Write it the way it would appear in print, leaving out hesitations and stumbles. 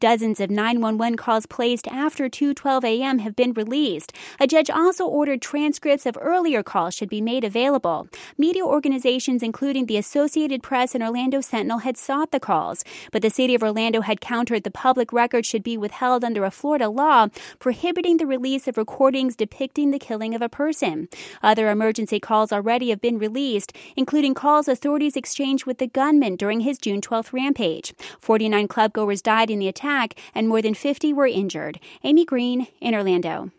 Dozens of 911 calls placed after 2:12 a.m. have been released. A judge also ordered transcripts of earlier calls should be made available. Media organizations, including the Associated Press and Orlando Sentinel, had sought the calls, but the city of Orlando had countered the public record should be withheld under a Florida law prohibiting the release of recordings depicting the killing of a person. Other emergency calls already have been released, including calls authorities exchanged with the gunman during his June 12th rampage. 49 clubgoers died in the attack and more than 50 were injured. Amy Green in Orlando.